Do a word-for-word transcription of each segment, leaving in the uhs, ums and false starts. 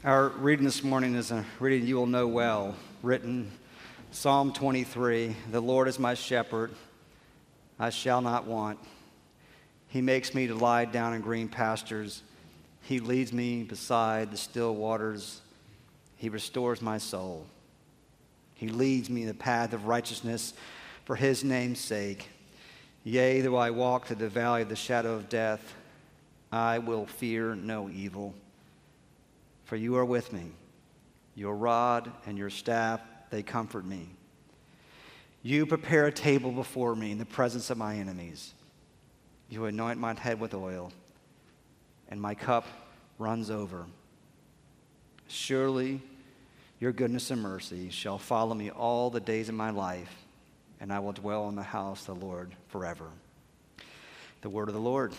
Our reading this morning is a reading you will know well, written Psalm twenty-three. The Lord is my shepherd, I shall not want. He makes me to lie down in green pastures. He leads me beside the still waters. He restores my soul. He leads me in the path of righteousness for his name's sake. Yea, though I walk through the valley of the shadow of death, I will fear no evil. For you are with me. Your rod and your staff, they comfort me. You prepare a table before me in the presence of my enemies. You anoint my head with oil, and my cup runs over. Surely your goodness and mercy shall follow me all the days of my life, and I will dwell in the house of the Lord forever. The word of the Lord.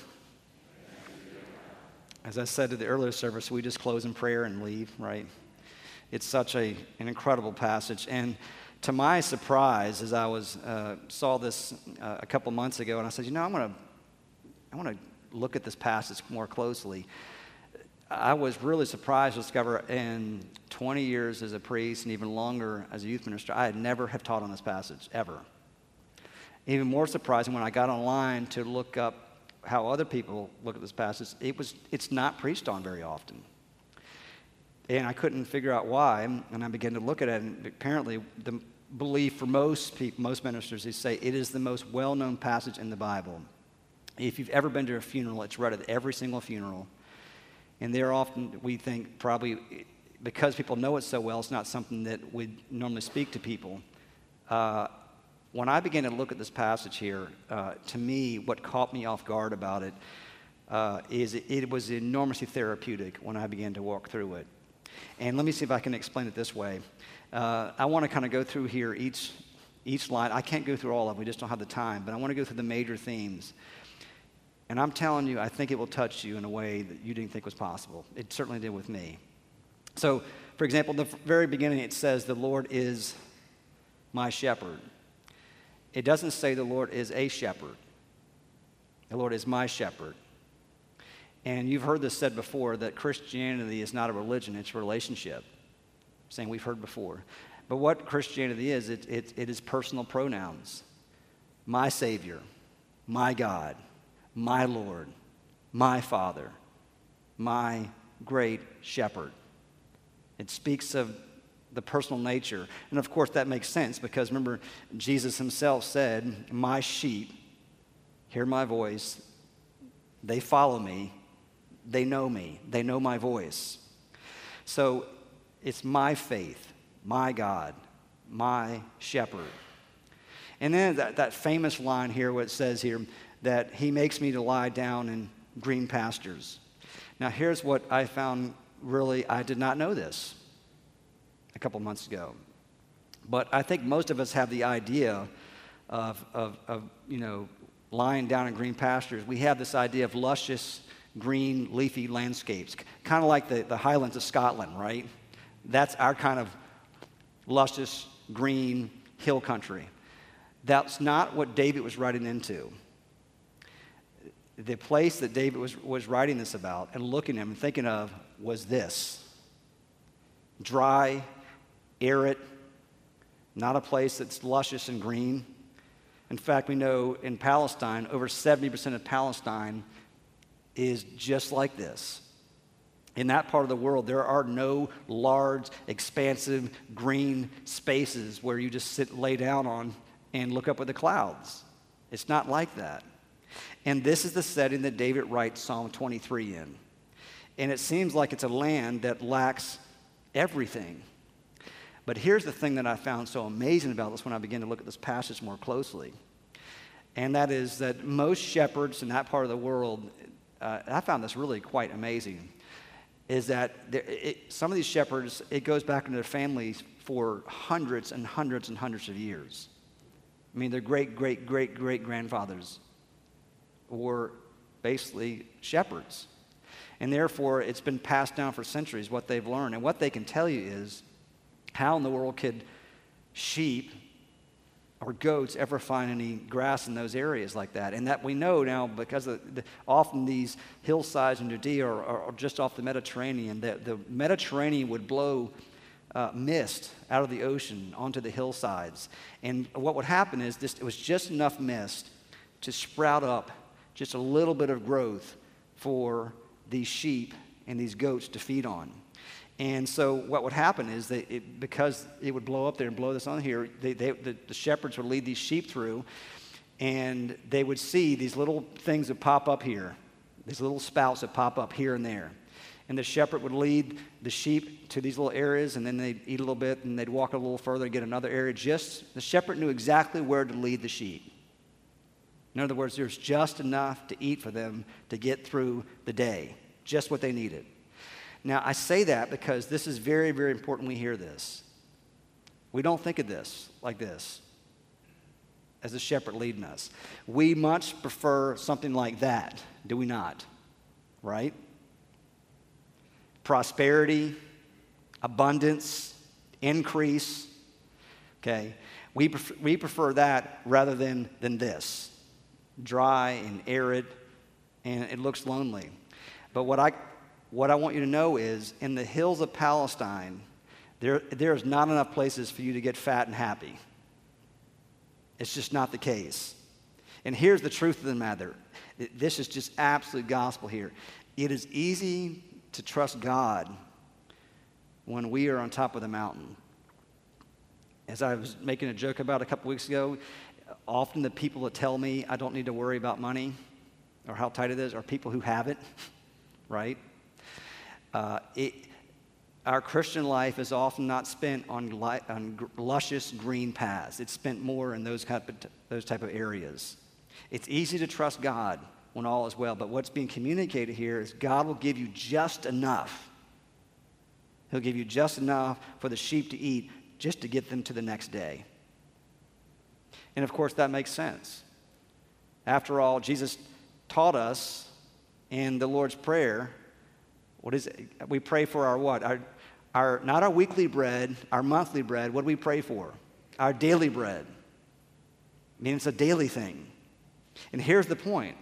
As I said to the earlier service, we just close in prayer and leave, right? It's such a, an incredible passage. And to my surprise, as I was uh, saw this uh, a couple months ago, and I said, you know, I'm going to I want to look at this passage more closely. I was really surprised to discover in twenty years as a priest and even longer as a youth minister, I had never have taught on this passage, ever. Even more surprising when I got online to look up how other people look at this passage, it was it's not preached on very often. And I couldn't figure out why, and I began to look at it, and apparently the belief for most people, most ministers, is say it is the most well-known passage in the Bible. If you've ever been to a funeral, it's read at every single funeral. And there often, we think, probably because people know it so well, it's not something that would normally speak to people. Uh, When I began to look at this passage here, uh, to me, what caught me off guard about it uh, is it, it was enormously therapeutic when I began to walk through it. And let me see if I can explain it this way. Uh, I want to kind of go through here each, each line. I can't go through all of them. We just don't have the time. But I want to go through the major themes. And I'm telling you, I think it will touch you in a way that you didn't think was possible. It certainly did with me. So, for example, the very beginning it says, the Lord is my shepherd. It doesn't say the Lord is a shepherd. The Lord is my shepherd. And you've heard this said before, that Christianity is not a religion, it's a relationship. Saying we've heard before. But what Christianity is, it, it, it is personal pronouns. My Savior, my God, my Lord, my Father, my great shepherd. It speaks of the personal nature. And of course that makes sense because remember, Jesus himself said, my sheep hear my voice, they follow me, they know me, they know my voice. So it's my faith, my God, my shepherd. And then that, that famous line here, what it says here, that he makes me to lie down in green pastures. Now here's what I found really, I did not know this a couple months ago. But I think most of us have the idea of, of, of, you know, lying down in green pastures. We have this idea of luscious, green, leafy landscapes, kind of like the, the Highlands of Scotland, right? That's our kind of luscious, green hill country. That's not what David was writing into. The place that David was, was writing this about and looking at him and thinking of was this. Dry, arid, not a place that's luscious and green. In fact, we know in Palestine, over seventy percent of Palestine is just like this. In that part of the world, there are no large, expansive, green spaces where you just sit, lay down on and look up at the clouds. It's not like that. And this is the setting that David writes Psalm twenty-three in. And it seems like it's a land that lacks everything. But here's the thing that I found so amazing about this when I began to look at this passage more closely. And that is that most shepherds in that part of the world, uh, I found this really quite amazing, is that there, it, some of these shepherds, it goes back into their families for hundreds and hundreds and hundreds of years. I mean, their great, great, great, great grandfathers were basically shepherds. And therefore, it's been passed down for centuries, what they've learned. And what they can tell you is how in the world could sheep or goats ever find any grass in those areas like that. And that we know now because of the, often these hillsides in Judea are, are just off the Mediterranean. The, the Mediterranean would blow uh, mist out of the ocean onto the hillsides. And what would happen is this, it was just enough mist to sprout up just a little bit of growth for these sheep and these goats to feed on. And so what would happen is that it, because it would blow up there and blow this on here, they, they, the, the shepherds would lead these sheep through, and they would see these little things that pop up here, these little spouts that pop up here and there. And the shepherd would lead the sheep to these little areas, and then they'd eat a little bit, and they'd walk a little further and get another area. Just the shepherd knew exactly where to lead the sheep. In other words, there's just enough to eat for them to get through the day, just what they needed. Now, I say that because this is very, very important we hear this. We don't think of this like this, as a shepherd leading us. We much prefer something like that, do we not? Right? Prosperity, abundance, increase, okay? We prefer, we prefer that rather than, than this. Dry and arid, and it looks lonely. But what I... What I want you to know is, in the hills of Palestine, there, there's not enough places for you to get fat and happy. It's just not the case. And here's the truth of the matter. This is just absolute gospel here. It is easy to trust God when we are on top of the mountain. As I was making a joke about a couple weeks ago, often the people that tell me I don't need to worry about money or how tight it is are people who have it, right? Uh, it, our Christian life is often not spent on, li- on gr- luscious green paths. It's spent more in those type, of t- those type of areas. It's easy to trust God when all is well, but what's being communicated here is God will give you just enough. He'll give you just enough for the sheep to eat just to get them to the next day. And of course, that makes sense. After all, Jesus taught us in the Lord's Prayer. What is it? We pray for our what? Our, our, not our weekly bread, our monthly bread. What do we pray for? Our daily bread. I mean, it's a daily thing. And here's the point.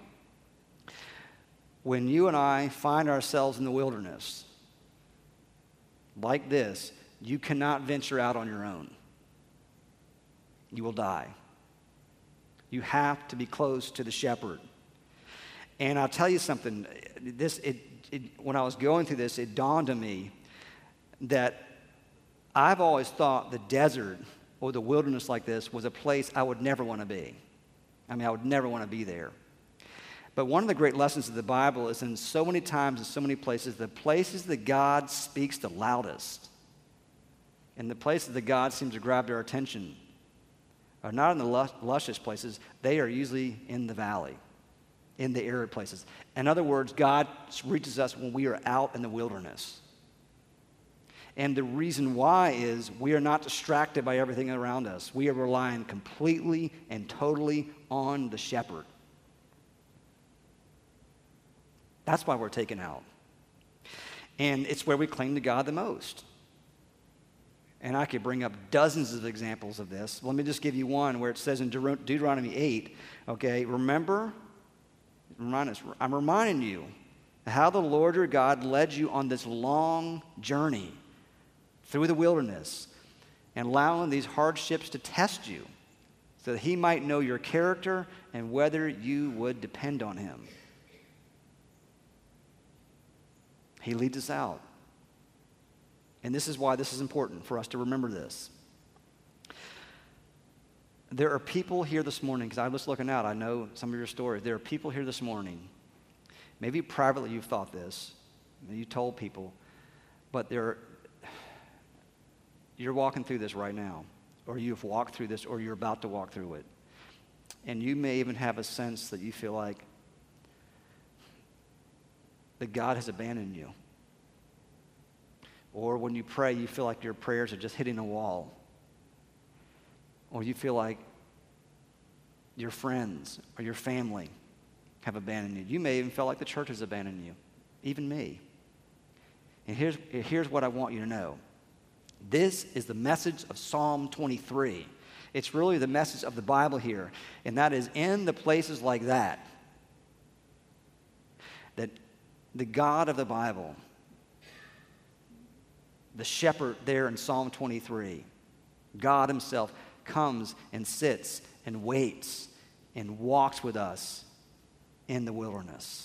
When you and I find ourselves in the wilderness, like this, you cannot venture out on your own. You will die. You have to be close to the shepherd. And I'll tell you something. This it. It, when I was going through this, it dawned on me that I've always thought the desert or the wilderness like this was a place I would never want to be. I mean, I would never want to be there. But one of the great lessons of the Bible is in so many times, in so many places, the places that God speaks the loudest and the places that God seems to grab their attention are not in the lus- luscious places. They are usually in the valley, in the arid places. In other words, God reaches us when we are out in the wilderness. And the reason why is we are not distracted by everything around us. We are relying completely and totally on the shepherd. That's why we're taken out. And it's where we cling to God the most. And I could bring up dozens of examples of this. Let me just give you one where it says in Deut- Deuteronomy eight, okay, remember... Remind us, I'm reminding you how the Lord your God led you on this long journey through the wilderness and allowing these hardships to test you so that he might know your character and whether you would depend on him. He leads us out. And this is why this is important for us to remember this. There are people here this morning, because I was looking out, I know some of your stories. There are people here this morning, maybe privately you've thought this, maybe you told people, but there, you're walking through this right now, or you've walked through this, or you're about to walk through it. And you may even have a sense that you feel like that God has abandoned you. Or when you pray, you feel like your prayers are just hitting a wall. Or you feel like your friends or your family have abandoned you. You may even feel like the church has abandoned you, even me. And here's, here's what I want you to know. This is the message of Psalm twenty-three. It's really the message of the Bible here, and that is in the places like that, that the God of the Bible, the shepherd there in Psalm twenty-three, God himself comes and sits and waits and walks with us in the wilderness.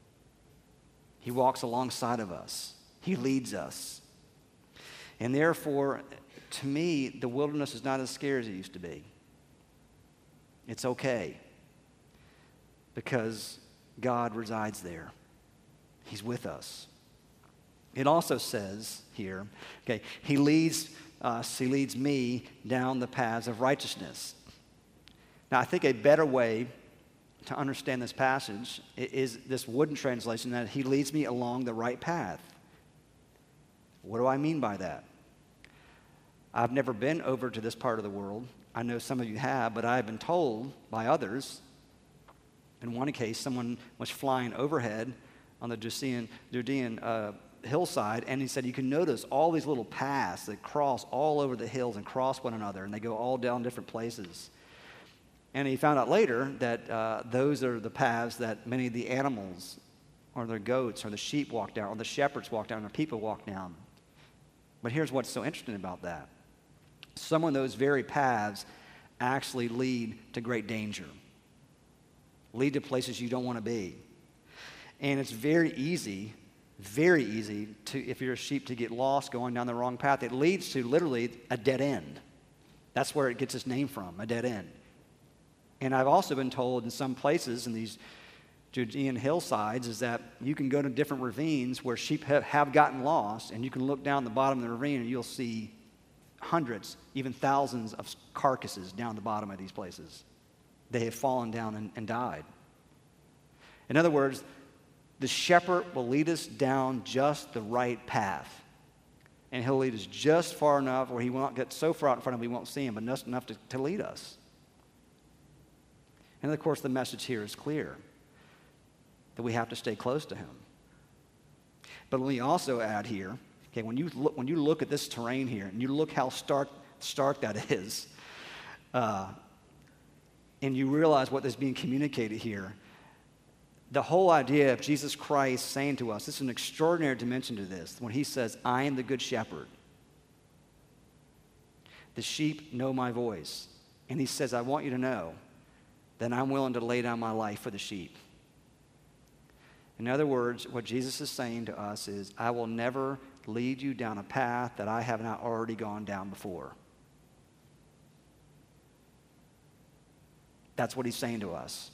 He walks alongside of us. He leads us. And therefore, to me, the wilderness is not as scary as it used to be. It's okay because God resides there. He's with us. It also says here, okay, he leads us, he leads me down the paths of righteousness. Now, I think a better way to understand this passage is this wooden translation, that he leads me along the right path. What do I mean by that? I've never been over to this part of the world. I know some of you have, but I've been told by others. In one case, someone was flying overhead on the Judean, Judean uh, hillside, and he said you can notice all these little paths that cross all over the hills and cross one another, and they go all down different places. And he found out later that uh, those are the paths that many of the animals or the goats or the sheep walk down, or the shepherds walk down, or people walk down. But here's what's so interesting about that. Some of those very paths actually lead to great danger, lead to places you don't want to be. And it's very easy, very easy, to, if you're a sheep, to get lost going down the wrong path. It leads to literally a dead end. That's where it gets its name from, a dead end. And I've also been told in some places in these Judean hillsides is that you can go to different ravines where sheep have, have gotten lost, and you can look down the bottom of the ravine and you'll see hundreds, even thousands of carcasses down the bottom of these places. They have fallen down and, and died. In other words, the shepherd will lead us down just the right path. And he'll lead us just far enough where he won't get so far out in front of him we won't see him, but just enough to, to lead us. And of course, the message here is clear, that we have to stay close to him. But let me also add here, okay, when you look, when you look at this terrain here, and you look how stark, stark that is, uh, and you realize what is being communicated here, the whole idea of Jesus Christ saying to us, this is an extraordinary dimension to this, when he says, I am the good shepherd. The sheep know my voice. And he says, I want you to know that I'm willing to lay down my life for the sheep. In other words, what Jesus is saying to us is, I will never lead you down a path that I have not already gone down before. That's what he's saying to us.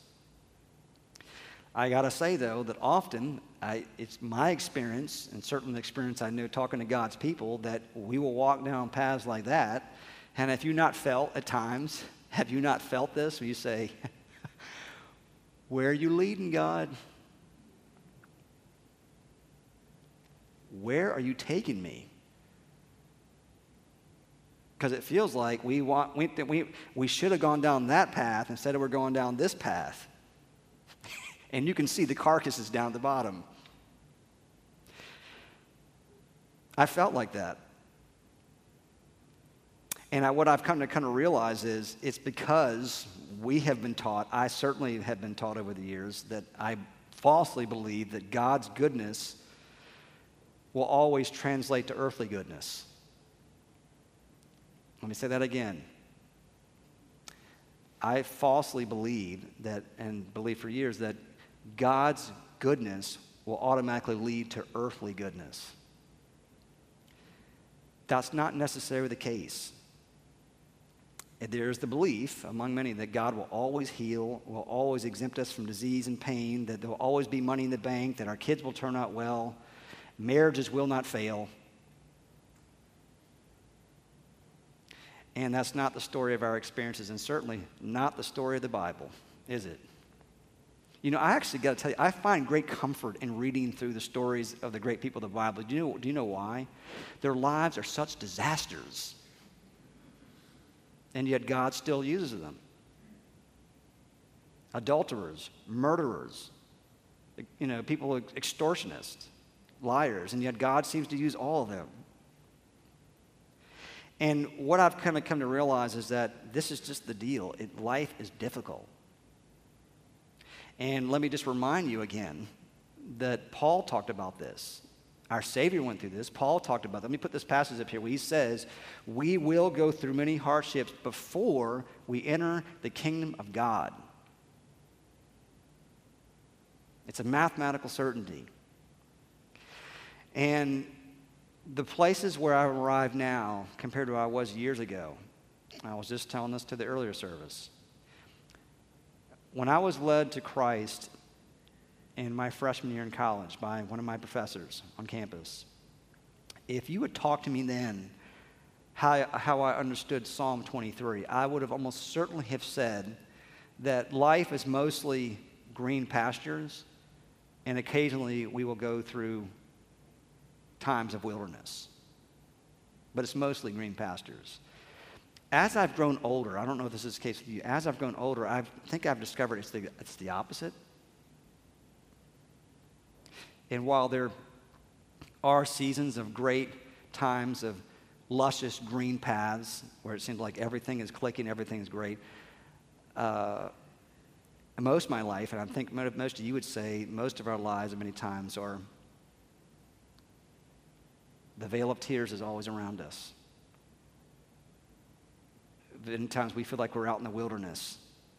I got to say, though, that often, I, it's my experience, and certainly the experience I know talking to God's people, that we will walk down paths like that, and if you've not felt at times, have you not felt this, where you say, where are you leading, God? Where are you taking me? Because it feels like we, want, we, we, we should have gone down that path instead of we're going down this path. And you can see the carcasses down at the bottom. I felt like that. And I, what I've come to kind of realize is it's because we have been taught, I certainly have been taught over the years, that I falsely believe that God's goodness will always translate to earthly goodness. Let me say that again. I falsely believe that, and believe for years, that God's goodness will automatically lead to earthly goodness. That's not necessarily the case. There's the belief among many that God will always heal, will always exempt us from disease and pain, that there will always be money in the bank, that our kids will turn out well, marriages will not fail. And that's not the story of our experiences, and certainly not the story of the Bible, is it? You know, I actually got to tell you, I find great comfort in reading through the stories of the great people of the Bible. Do you know, do you know why? Their lives are such disasters, and yet God still uses them. Adulterers, murderers, you know, people, extortionists, liars, and yet God seems to use all of them. And what I've kind of come to realize is that this is just the deal. It, life is difficult. And let me just remind you again that Paul talked about this. Our Savior went through this. Paul talked about that. Let me put this passage up here where he says, we will go through many hardships before we enter the kingdom of God. It's a mathematical certainty. And the places where I arrive now compared to where I was years ago, I was just telling this to the earlier service. When I was led to Christ in my freshman year in college by one of my professors on campus, if you had talked to me then how, how I understood Psalm twenty-three, I would have almost certainly have said that life is mostly green pastures, and occasionally we will go through times of wilderness. But it's mostly green pastures. As I've grown older, I don't know if this is the case with you, as I've grown older, I think I've discovered it's the, it's the opposite. And while there are seasons of great times of luscious green paths where it seems like everything is clicking, everything is great, uh, most of my life, and I think most of you would say, most of our lives many times are, the veil of tears is always around us. Many times we feel like we're out in the wilderness.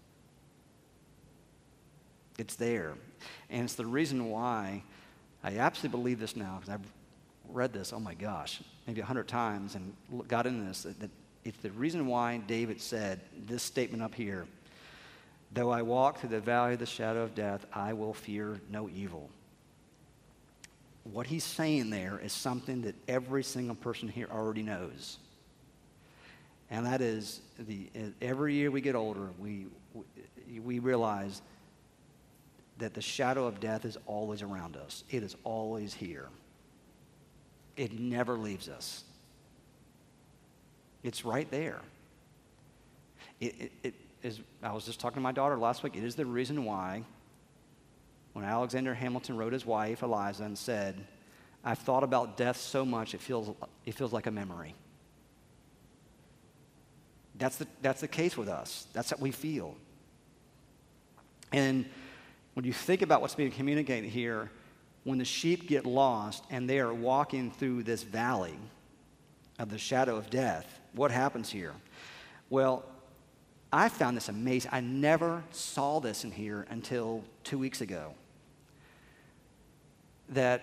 It's there. And it's the reason why I absolutely believe this now, because I've read this, oh my gosh, maybe a hundred times and got into this, that, that it's the reason why David said this statement up here, though I walk through the valley of the shadow of death, I will fear no evil. What he's saying there is something that every single person here already knows. And that is, the every year we get older, we, we realize that the shadow of death is always around us. It is always here. It never leaves us. It's right there. It, it, it is, I was just talking to my daughter last week. It is the reason why when Alexander Hamilton wrote his wife, Eliza, and said, I've thought about death so much it feels, it feels like a memory. That's the, that's the case with us. That's what we feel. And when you think about what's being communicated here, when the sheep get lost and they are walking through this valley of the shadow of death, what happens here? Well, I found this amazing. I never saw this in here until two weeks ago. That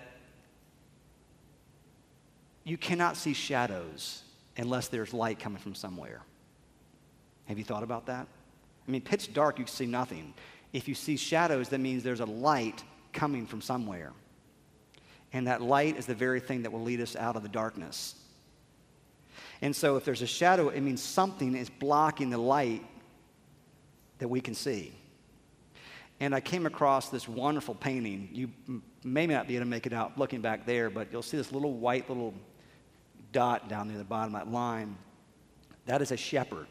you cannot see shadows unless there's light coming from somewhere. Have you thought about that? I mean, pitch dark, you can see nothing. If you see shadows, that means there's a light coming from somewhere. And that light is the very thing that will lead us out of the darkness. And so if there's a shadow, it means something is blocking the light that we can see. And I came across this wonderful painting. You m- may not be able to make it out looking back there, but you'll see this little white little dot down near the bottom of that line. That is a shepherd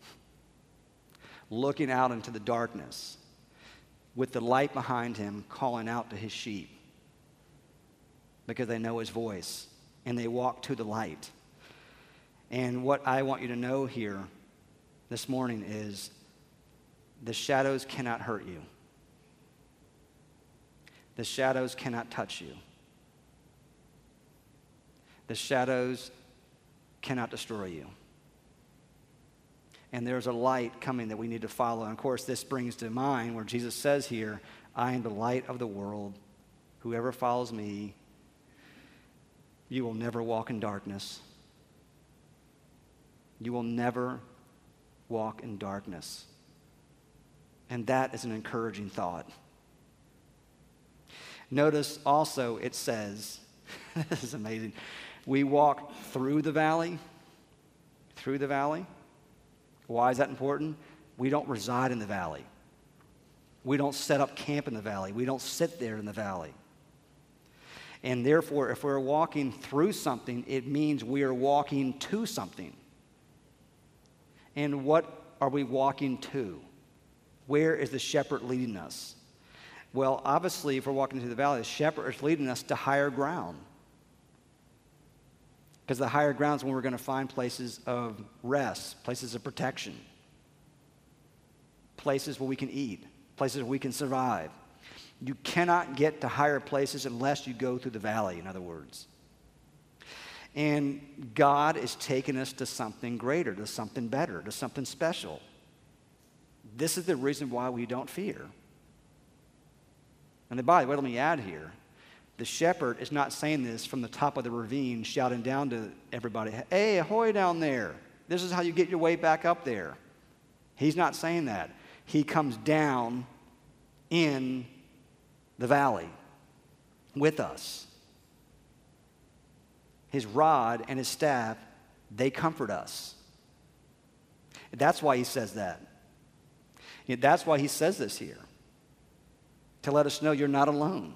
looking out into the darkness with the light behind him calling out to his sheep because they know his voice and they walk to the light. And what I want you to know here this morning is the shadows cannot hurt you. The shadows cannot touch you. The shadows cannot destroy you. And there's a light coming that we need to follow. And of course, this brings to mind where Jesus says here, I am the light of the world. Whoever follows me, you will never walk in darkness. You will never walk in darkness. And that is an encouraging thought. Notice also it says, this is amazing, we walk through the valley, through the valley. Why is that important? We don't reside in the valley. We don't set up camp in the valley. We don't sit there in the valley. And therefore, if we're walking through something, it means we are walking to something. And what are we walking to? Where is the shepherd leading us? Well, obviously, if we're walking through the valley, the shepherd is leading us to higher ground. Because the higher ground is when we're going to find places of rest, places of protection, places where we can eat, places where we can survive. You cannot get to higher places unless you go through the valley, in other words. And God is taking us to something greater, to something better, to something special. This is the reason why we don't fear. And by the way, let me add here, the shepherd is not saying this from the top of the ravine, shouting down to everybody, hey, ahoy down there. This is how you get your way back up there. He's not saying that. He comes down in the valley with us. His rod and his staff, they comfort us. That's why he says that. That's why he says this here, to let us know you're not alone.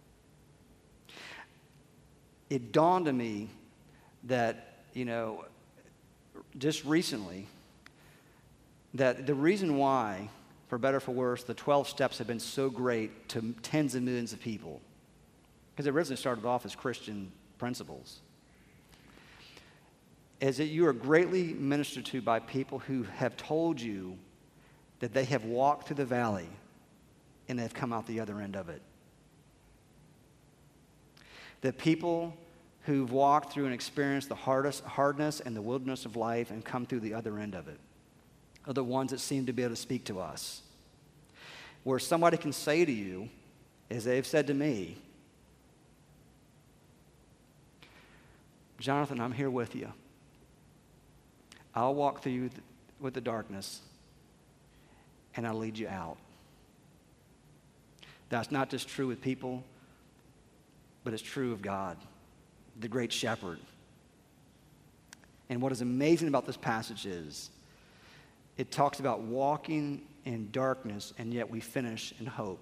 It dawned on me that, you know, just recently, that the reason why, for better or for worse, the twelve steps have been so great to tens of millions of people, because it originally started off as Christian principles, is that you are greatly ministered to by people who have told you that they have walked through the valley and they've come out the other end of it. The people who've walked through and experienced the hardest, hardness and the wilderness of life and come through the other end of it are the ones that seem to be able to speak to us. Where somebody can say to you, as they've said to me, Jonathan, I'm here with you. I'll walk through you with the darkness, and I'll lead you out. That's not just true with people, but it's true of God, the great shepherd. And what is amazing about this passage is it talks about walking in darkness, and yet we finish in hope.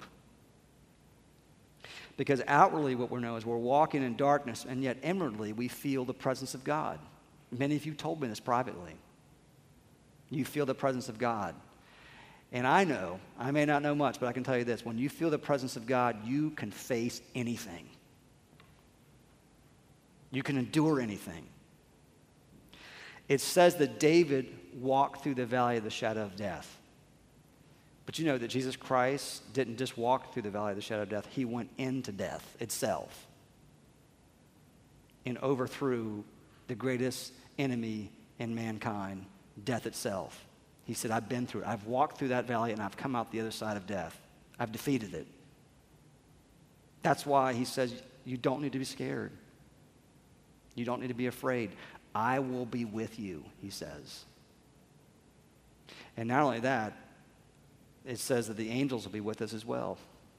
Because outwardly what we know is we're walking in darkness, and yet inwardly we feel the presence of God. Many of you told me this privately. You feel the presence of God. And I know, I may not know much, but I can tell you this. When you feel the presence of God, you can face anything. You can endure anything. It says that David walked through the valley of the shadow of death. But you know that Jesus Christ didn't just walk through the valley of the shadow of death. He went into death itself and overthrew the greatest enemy in mankind, death itself. He said, I've been through it. I've walked through that valley and I've come out the other side of death. I've defeated it. That's why he says you don't need to be scared. You don't need to be afraid. I will be with you, he says. And not only that, it says that the angels will be with us as well.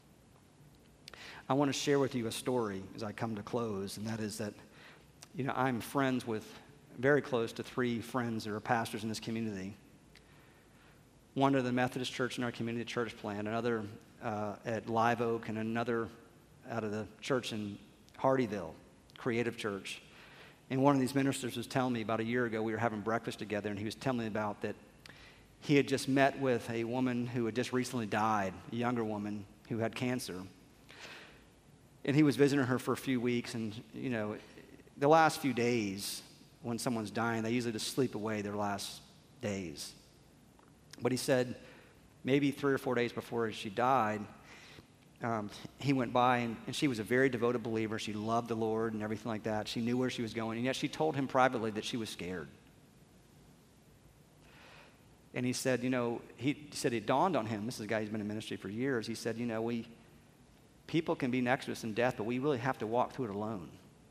I want to share with you a story as I come to close, and that is that, you know, I'm friends with, very close to three friends that are pastors in this community. One at the Methodist church in our community church plant, another uh, at Live Oak, and another out of the church in Hardyville, Creative Church. And one of these ministers was telling me about a year ago, we were having breakfast together, and he was telling me about that he had just met with a woman who had just recently died, a younger woman who had cancer. And he was visiting her for a few weeks, and, you know, the last few days when someone's dying, they usually just sleep away their last days. But he said maybe three or four days before she died, um, he went by, and, and she was a very devoted believer. She loved the Lord and everything like that. She knew where she was going, and yet she told him privately that she was scared. And he said, you know, he said it dawned on him. This is a guy who's been in ministry for years. He said, you know, we people can be next to us in death, but we really have to walk through it alone.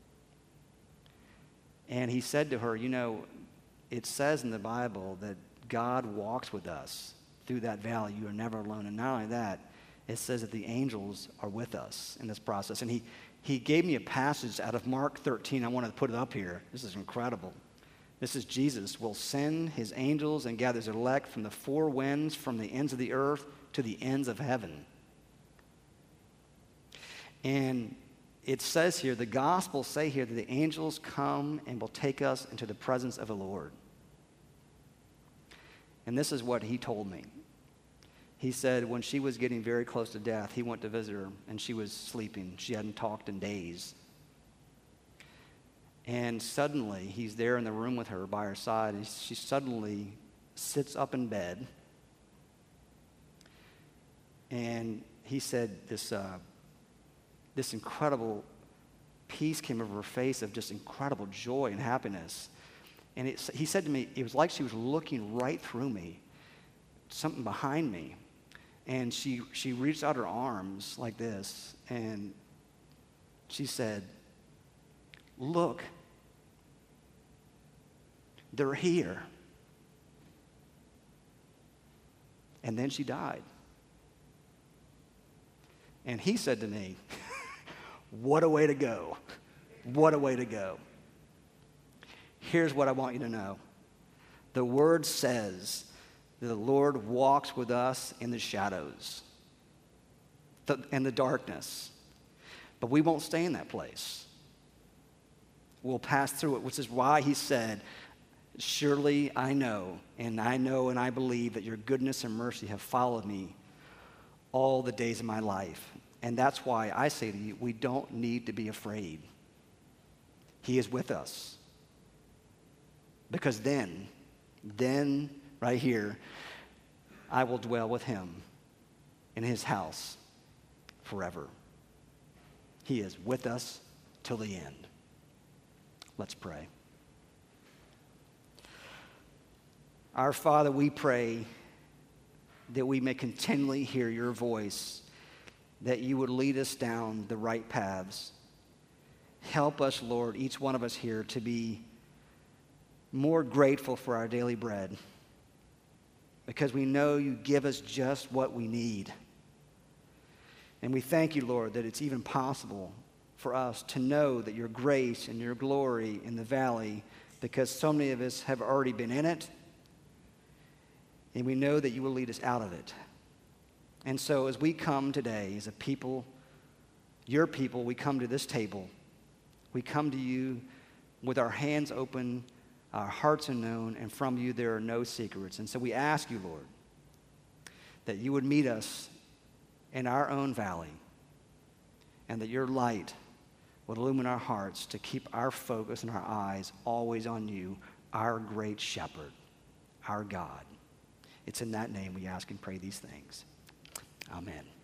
And he said to her, you know, it says in the Bible that God walks with us through that valley. You are never alone. And not only that, it says that the angels are with us in this process. And he, he gave me a passage out of Mark thirteen. I wanted to put it up here. This is incredible. This is Jesus will send his angels and gather his elect from the four winds, from the ends of the earth to the ends of heaven. And it says here, the Gospels say here that the angels come and will take us into the presence of the Lord. And this is what he told me. He said when she was getting very close to death, he went to visit her, and she was sleeping. She hadn't talked in days. And suddenly, he's there in the room with her by her side, and she suddenly sits up in bed. And he said this, uh, this incredible peace came over her face of just incredible joy and happiness. And it, he said to me, it was like she was looking right through me, something behind me. And she, she reached out her arms like this, and she said, "Look, they're here." And then she died. And he said to me, "What a way to go. What a way to go." Here's what I want you to know. The Word says that the Lord walks with us in the shadows and the darkness. But we won't stay in that place. We'll pass through it, which is why he said, "Surely I know, and I know and I believe that your goodness and mercy have followed me all the days of my life." And that's why I say to you, we don't need to be afraid. He is with us. Because then, then right here, I will dwell with him in his house forever. He is with us till the end. Let's pray. Our Father, we pray that we may continually hear your voice, that you would lead us down the right paths. Help us, Lord, each one of us here to be more grateful for our daily bread, because we know you give us just what we need. And we thank you, Lord, that it's even possible for us to know that your grace and your glory in the valley, because so many of us have already been in it, and we know that you will lead us out of it. And so as we come today as a people, your people, we come to this table. We come to you with our hands open, our hearts are known, and from you there are no secrets. And so we ask you, Lord, that you would meet us in our own valley, and that your light would illumine our hearts to keep our focus and our eyes always on you, our great shepherd, our God. It's in that name we ask and pray these things. Amen.